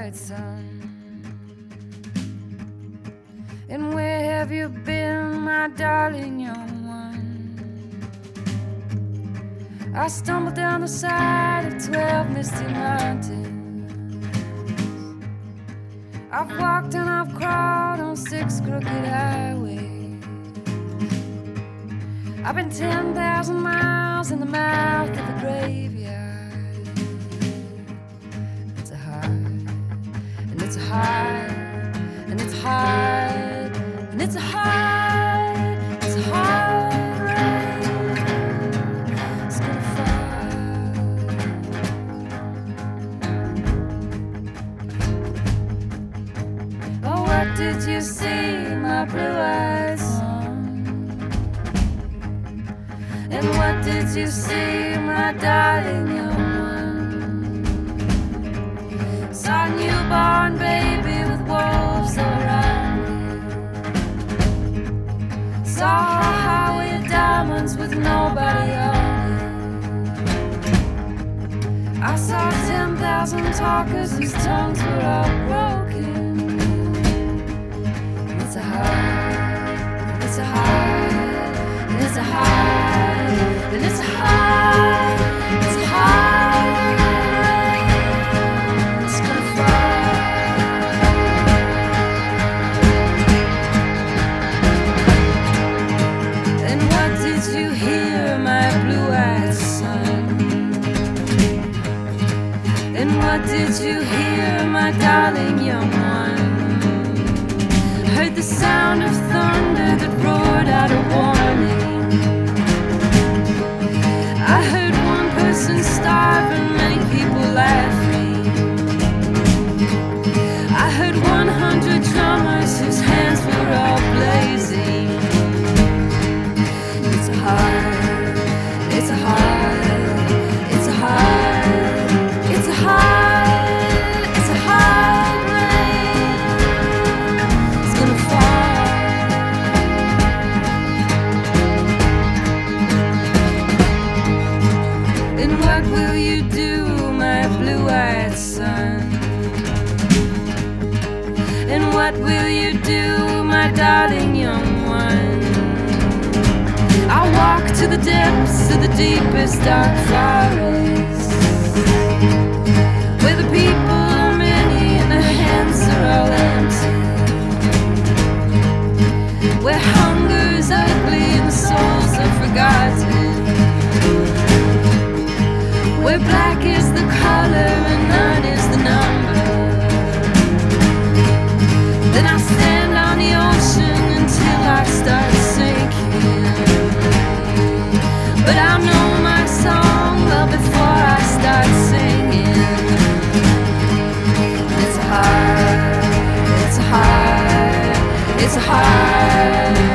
blue-eyed son. And where have you been, my darling young one? I stumbled down the side of 12 misty mountains. I've walked and I've crawled on 6 crooked highways. I've been 10,000 miles in the mouth of a graveyard. It's a hard, and it's a hard, and it's hard, and it's a hard, it's a hard rain. It's gonna fall. Oh, what did you see, my blue-eyed son? And what did you see, my darling young one? Saw a newborn baby with wolves around me. Saw a highway of diamonds with nobody on it. I saw 10,000 talkers whose tongues were all broken. It's a hard, it's a hard, it's a hard. And it's hard, it's hard, it's gonna fall. And what did you hear, my blue-eyed son? And what did you hear, my darling young one? Heard the sound of thunder that roared out a warning. I heard one person starve and many people laughing. I heard 100 drummers whose hands were all blazing. It's a hard, it's a hard, it's a hard, it's a hard, it's a hard rain. It's gonna fall. And what will you do, my blue-eyed son? And what will you do, my darling young one? I'll walk to the depths of the deepest dark forest, where the people are many and their hands are all empty, where hunger is ugly and the souls are forgotten, where black is the color and none is the number. Then I stand on the ocean until I start sinking. But I know my song well before I start singing. It's a hard, it's a hard, it's a hard.